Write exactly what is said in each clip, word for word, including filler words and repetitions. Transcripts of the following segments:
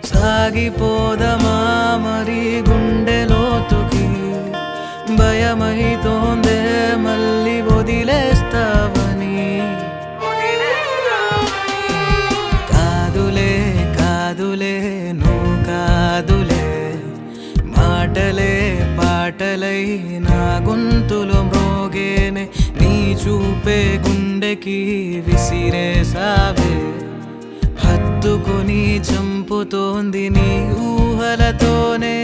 సాగిపోదమా మరి గుండె లోతుకి భయమైతోందే మళ్ళీ వదిలేస్తావని కాదులే కాదులే నువ్వు కాదులే మాటలే పాటలై నా గొంతులో మ్రోగేనే నీ చూపే గుండెకి విసిరేసావే హత్తుకొని చంపుతోంది నీ ఊహలతోనే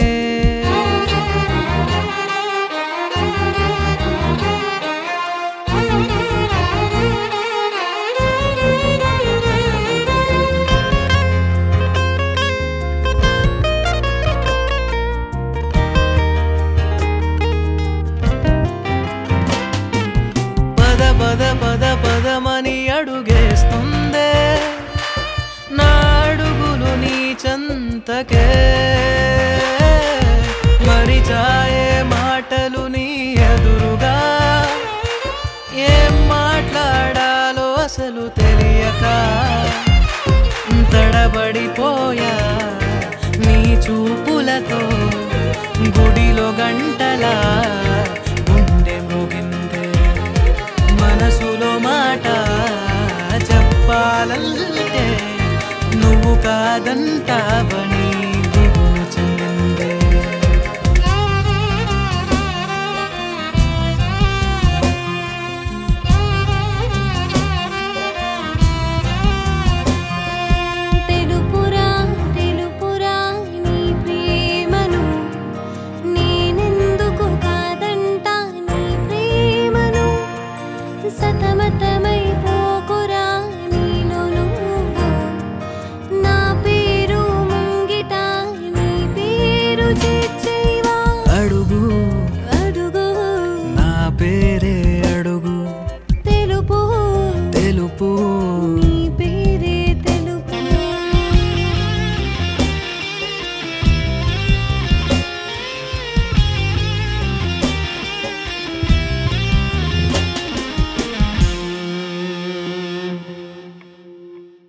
పద పద పద పదమని అడుగేస్తుందే నా అడుగులు నీ చెంతకే మరిచాయే మాటలు నీ ఎదురుగా ఏం మాట్లాడాలో అసలు తెలియక తడబడిపోయా నీ చూపులతో గుడిలో గంటలా గుండె మోగిందే మనసులో మాట చెప్పాలంటే నువ్వు కాదంటావని